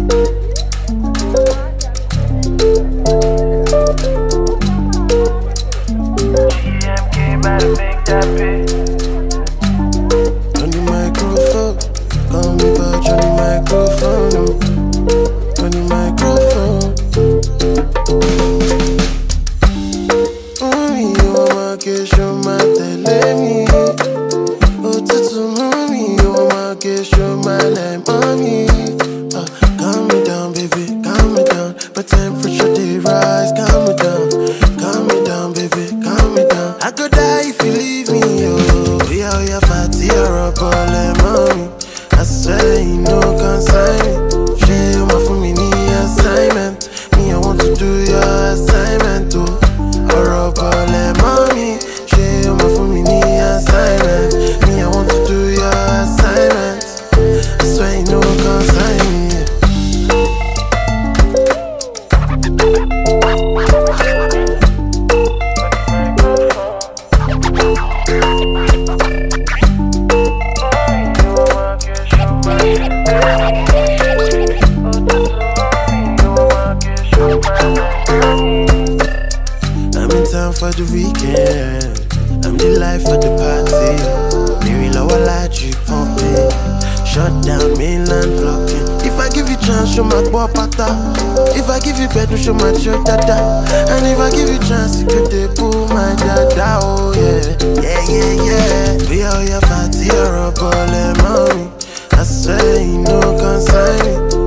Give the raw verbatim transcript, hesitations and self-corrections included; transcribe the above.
Better make that bit. On the microphone, call me back on the microphone, oh. On the microphone. Mommy, you want to show my telemi. Oh, tutu, mommy, you want to show my like mommy. Uh, calm me down, baby, calm me down. My temperature they rise, calm me down, calm me down, baby, calm me down. I could die if you leave me, oh. We are your fatty or a ball, mommy. I swear you know consign me. Share you my for me need assignment. Me I want to do your assignment too. Or a ball, mommy. Share you my for me need assignment. Me I want to do your assignment. I swear you know consign me. I'm in town for the weekend. I'm the life of the party. Mary lower light, you pumping. Shut down mainland blocking. If I give you chance, show my boy pata. If I give you bed, show my church dada. And if I give you chance, you could they pull my dada. Oh yeah, yeah, yeah, yeah. We are your fatty or a ball, mommy. I swear you know consign me.